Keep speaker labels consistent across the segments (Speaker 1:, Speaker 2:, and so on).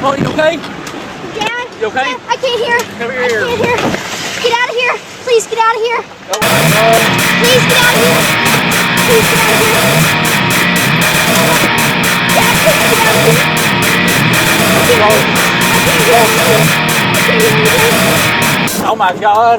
Speaker 1: Molly, you okay?
Speaker 2: Dad?
Speaker 1: You okay?
Speaker 2: Dad, I can't hear.
Speaker 1: Come here.
Speaker 2: I can't hear. Get out of here. Please get out of here.
Speaker 1: Oh,
Speaker 2: Please get out of here. Please get out of here. Dad, please get out of here. I can't hear anything. I can't hear anything.
Speaker 1: oh my God.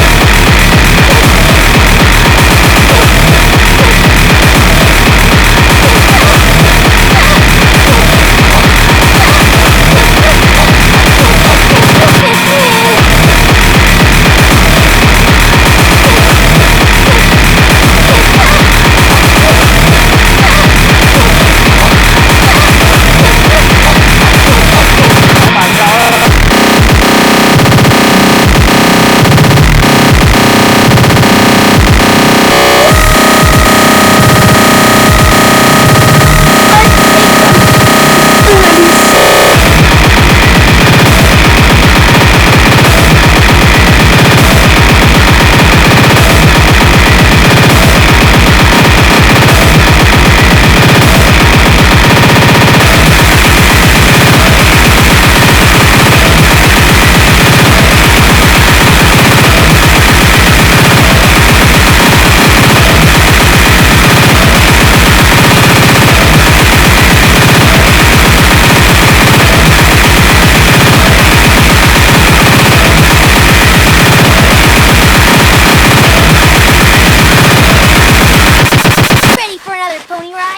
Speaker 2: Pony ride?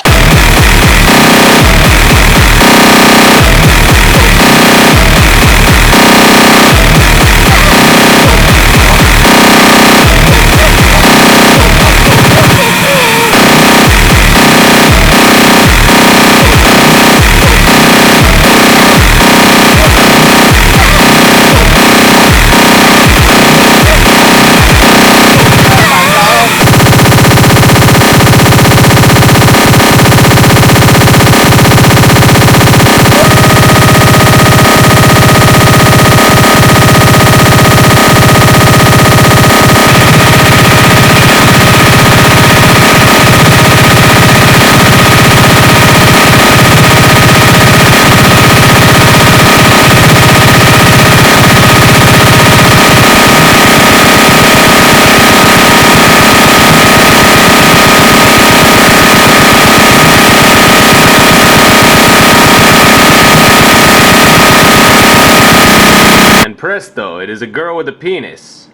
Speaker 3: And presto, it is a girl with a penis.